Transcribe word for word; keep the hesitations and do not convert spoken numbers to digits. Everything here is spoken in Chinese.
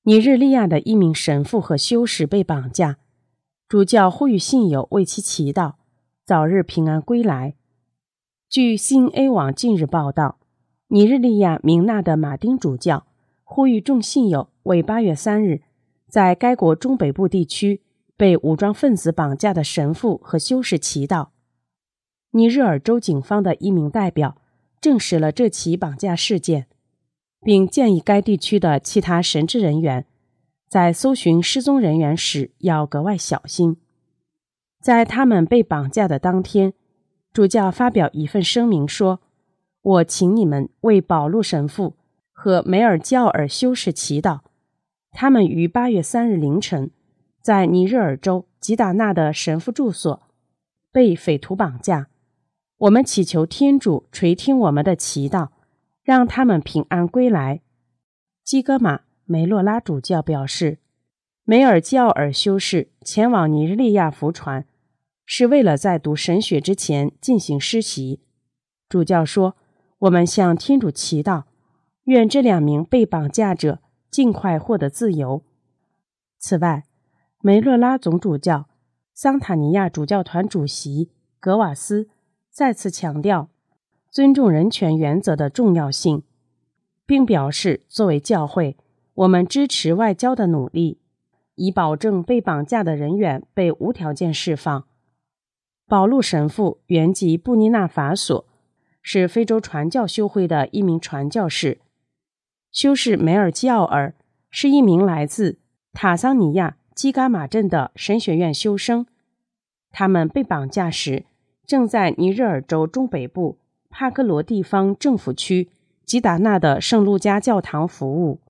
尼日利亚的一名神父和修士被绑架，主教呼吁信友为其祈祷，早日平安归来。据 C N A 网近日报道，尼日利亚明纳的马丁主教呼吁众信友为八月三日在该国中北部地区被武装分子绑架的神父和修士祈祷。尼日尔州警方的一名代表证实了这起绑架事件，并建议该地区的其他神职人员在搜寻失踪人员时要格外小心。在他们被绑架的当天，主教发表一份声明说，我请你们为保禄神父和梅尔基奥尔修士祈祷，他们于八月三日凌晨在尼日尔州吉达纳的神父住所被匪徒绑架。我们祈求天主垂听我们的祈祷，让他们平安归来。基戈马梅洛拉主教表示，梅尔基奥尔修士前往尼日利亚服传，是为了在读神学之前进行施洗。主教说，我们向天主祈祷，愿这两名被绑架者尽快获得自由。此外，梅洛拉总主教、桑塔尼亚主教团主席格瓦斯再次强调尊重人权原则的重要性，并表示作为教会，我们支持外交的努力，以保证被绑架的人员被无条件释放。保禄神父原籍布尼纳法索，是非洲传教修会的一名传教士。修士梅尔基奥尔是一名来自塔桑尼亚基嘎马镇的神学院修生，他们被绑架时正在尼日尔州中北部帕克罗地方政府区吉达纳的圣路加教堂服务。